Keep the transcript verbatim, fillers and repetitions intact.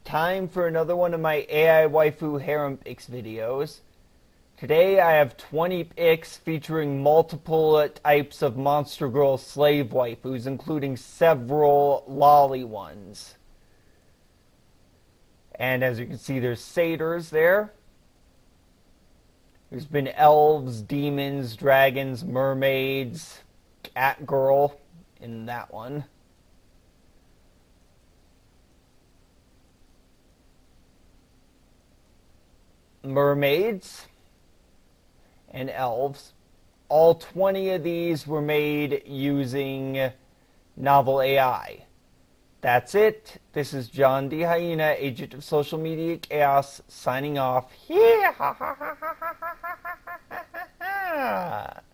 Time for another one of my A I Waifu Harem Pics videos. Today I have twenty pics featuring multiple types of Monster Girl slave waifus, including several lolly ones. And as you can see, there's satyrs there. There's been elves, demons, dragons, mermaids, cat girl in that one. Mermaids and elves. All twenty of these were made using Novel A I. That's it. This is John D. Hyena, agent of social media chaos, signing off. Yeah.